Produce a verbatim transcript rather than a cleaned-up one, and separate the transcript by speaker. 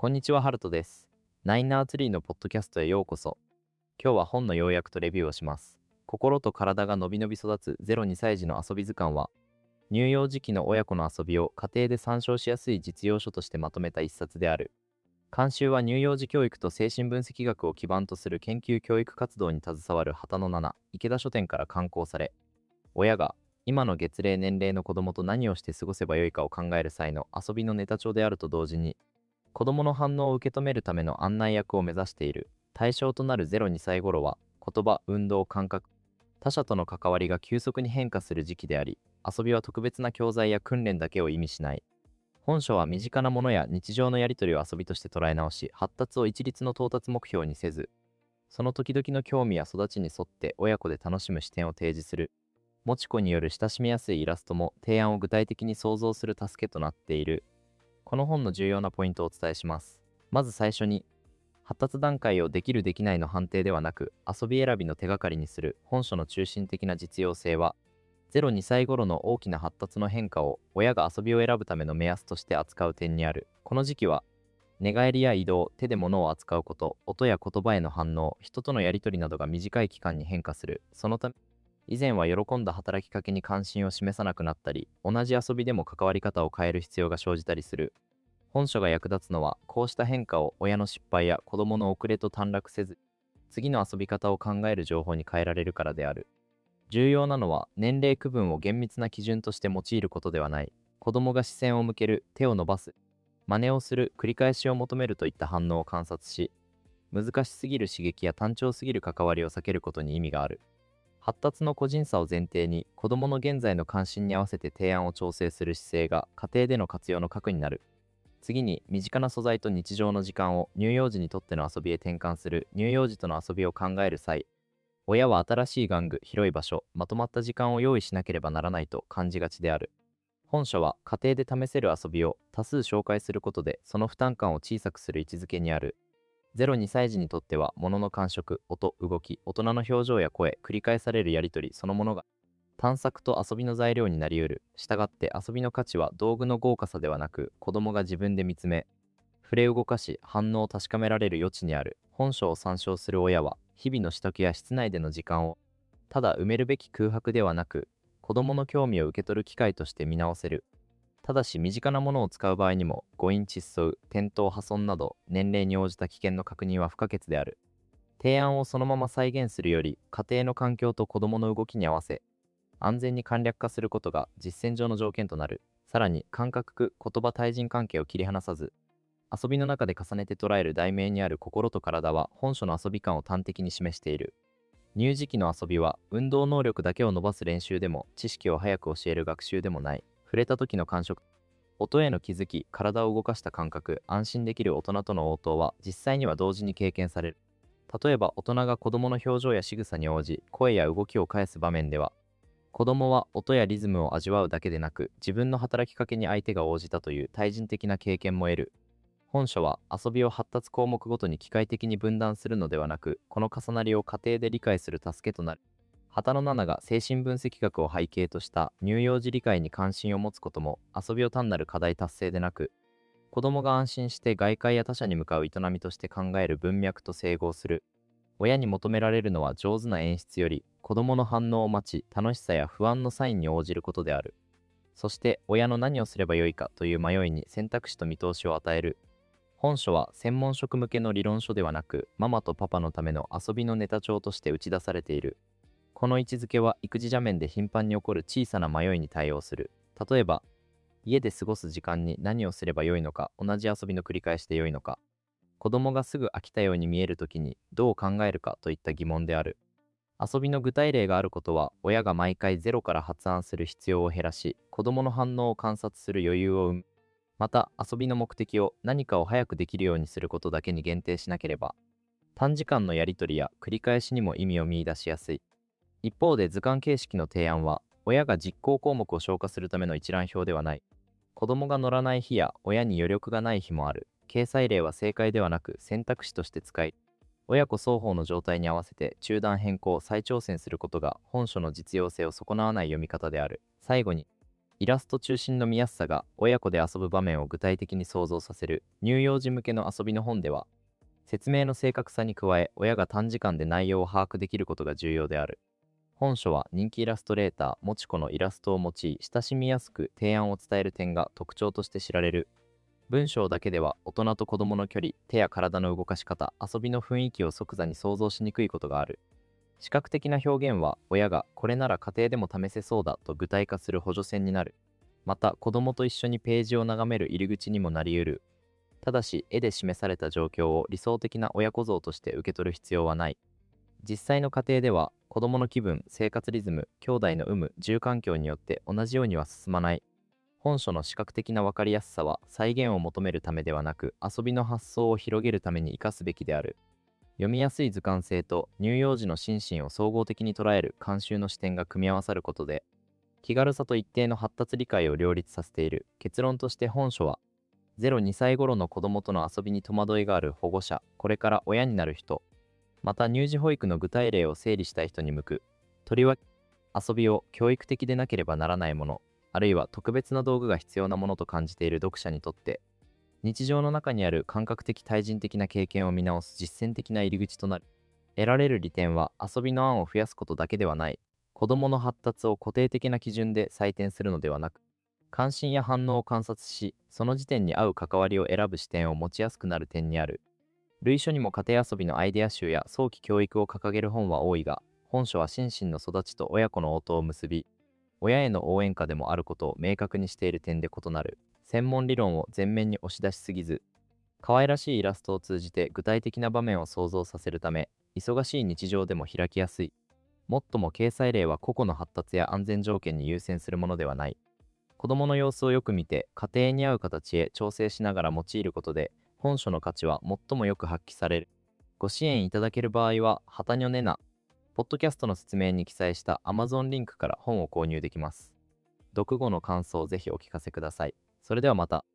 Speaker 1: こんにちは、ハルトです。ナインナーツリーのポッドキャストへようこそ。今日は本の要約とレビューをします。心と体がのびのび育つゼロにさい児の遊び図鑑は、乳幼児期の親子の遊びを家庭で参照しやすい実用書としてまとめた一冊である。監修は乳幼児教育と精神分析学を基盤とする研究教育活動に携わる旗のなな、池田書店から刊行され、親が今の月齢年齢の子供と何をして過ごせばよいかを考える際の遊びのネタ帳であると同時に、子供の反応を受け止めるための案内役を目指している。対象となるゼロにさい頃は、言葉、運動、感覚、他者との関わりが急速に変化する時期であり、遊びは特別な教材や訓練だけを意味しない。本書は身近なものや日常のやり取りを遊びとして捉え直し、発達を一律の到達目標にせず、その時々の興味や育ちに沿って親子で楽しむ視点を提示する。もちこによる親しみやすいイラストも提案を具体的に想像する助けとなっている。この本の重要なポイントをお伝えします。まず最初に、発達段階をできるできないの判定ではなく、遊び選びの手がかりにする本書の中心的な実用性は、ゼロにさい頃の大きな発達の変化を親が遊びを選ぶための目安として扱う点にある。この時期は、寝返りや移動、手で物を扱うこと、音や言葉への反応、人とのやり取りなどが短い期間に変化する。そのため、以前は喜んだ働きかけに関心を示さなくなったり、同じ遊びでも関わり方を変える必要が生じたりする。本書が役立つのは、こうした変化を親の失敗や子供の遅れと短絡せず、次の遊び方を考える情報に変えられるからである。重要なのは、年齢区分を厳密な基準として用いることではない。子供が視線を向ける、手を伸ばす、真似をする、繰り返しを求めるといった反応を観察し、難しすぎる刺激や単調すぎる関わりを避けることに意味がある。発達の個人差を前提に、子供の現在の関心に合わせて提案を調整する姿勢が家庭での活用の核になる。次に、身近な素材と日常の時間を乳幼児にとっての遊びへ転換する。乳幼児との遊びを考える際、親は新しい玩具、広い場所、まとまった時間を用意しなければならないと感じがちである。本書は家庭で試せる遊びを多数紹介することで、その負担感を小さくする位置づけにある。ゼロにさい児にとっては、物の感触、音、動き、大人の表情や声、繰り返されるやり取りそのものが探索と遊びの材料になり得る。したがって遊びの価値は道具の豪華さではなく、子供が自分で見つめ、触れ動かし、反応を確かめられる余地にある。本書を参照する親は、日々の取得や室内での時間を、ただ埋めるべき空白ではなく、子供の興味を受け取る機会として見直せる。ただし、身近なものを使う場合にも、誤飲窒息、転倒破損など、年齢に応じた危険の確認は不可欠である。提案をそのまま再現するより、家庭の環境と子供の動きに合わせ、安全に簡略化することが実践上の条件となる。さらに、感覚、言葉、対人関係を切り離さず、遊びの中で重ねて捉える題名にある心と体は本書の遊び感を端的に示している。乳児期の遊びは運動能力だけを伸ばす練習でも知識を早く教える学習でもない。触れた時の感触、音への気づき、体を動かした感覚、安心できる大人との応答は実際には同時に経験される。例えば大人が子供の表情や仕草に応じ声や動きを返す場面では、子供は音やリズムを味わうだけでなく、自分の働きかけに相手が応じたという対人的な経験も得る。本書は遊びを発達項目ごとに機械的に分断するのではなく、この重なりを家庭で理解する助けとなる。旗のななが精神分析学を背景とした乳幼児理解に関心を持つことも、遊びを単なる課題達成でなく、子供が安心して外界や他者に向かう営みとして考える文脈と整合する。親に求められるのは上手な演出より、子供の反応を待ち、楽しさや不安のサインに応じることである。そして、親の何をすればよいかという迷いに選択肢と見通しを与える。本書は専門職向けの理論書ではなく、ママとパパのための遊びのネタ帳として打ち出されている。この位置づけは育児座面で頻繁に起こる小さな迷いに対応する。例えば、家で過ごす時間に何をすればよいのか、同じ遊びの繰り返しでよいのか、子供がすぐ飽きたように見えるときにどう考えるかといった疑問である。遊びの具体例があることは、親が毎回ゼロから発案する必要を減らし、子供の反応を観察する余裕を生む。また、遊びの目的を何かを早くできるようにすることだけに限定しなければ、短時間のやり取りや繰り返しにも意味を見出しやすい。一方で図鑑形式の提案は、親が実行項目を消化するための一覧表ではない。子供が乗らない日や親に余力がない日もある。掲載例は正解ではなく選択肢として使い、親子双方の状態に合わせて中断変更、再挑戦することが本書の実用性を損なわない読み方である。最後に、 イラスト中心の見やすさが親子で遊ぶ場面を具体的に想像させる乳幼児向けの遊びの本では、説明の正確さに加え、親が短時間で内容を把握できることが重要である。本書は人気イラストレーターもちこのイラストを用い、親しみやすく提案を伝える点が特徴として知られる。文章だけでは大人と子供の距離、手や体の動かし方、遊びの雰囲気を即座に想像しにくいことがある。視覚的な表現は親がこれなら家庭でも試せそうだと具体化する補助線になる。また子供と一緒にページを眺める入り口にもなり得る。ただし絵で示された状況を理想的な親子像として受け取る必要はない。実際の家庭では子供の気分、生活リズム、兄弟の有無、住環境によって同じようには進まない。本書の視覚的な分かりやすさは再現を求めるためではなく、遊びの発想を広げるために生かすべきである。読みやすい図鑑性と乳幼児の心身を総合的に捉える監修の視点が組み合わさることで、気軽さと一定の発達理解を両立させている。結論として本書は、ゼロ、にさい頃の子供との遊びに戸惑いがある保護者、これから親になる人、また乳児保育の具体例を整理したい人に向く。とりわけ、遊びを教育的でなければならないもの、あるいは特別な道具が必要なものと感じている読者にとって、日常の中にある感覚的対人的な経験を見直す実践的な入り口となる。得られる利点は遊びの案を増やすことだけではない。子供の発達を固定的な基準で採点するのではなく、関心や反応を観察し、その時点に合う関わりを選ぶ視点を持ちやすくなる点にある。類書にも家庭遊びのアイデア集や早期教育を掲げる本は多いが、本書は心身の育ちと親子の応答を結び、親への応援歌でもあることを明確にしている点で異なる。専門理論を前面に押し出しすぎず、可愛らしいイラストを通じて具体的な場面を想像させるため、忙しい日常でも開きやすい。もっとも掲載例は個々の発達や安全条件に優先するものではない。子供の様子をよく見て、家庭に合う形へ調整しながら用いることで、本書の価値は最もよく発揮される。ご支援いただける場合は、はたにょねな、ポッドキャストの説明に記載した Amazon リンクから本を購入できます。読後の感想をぜひお聞かせください。それではまた。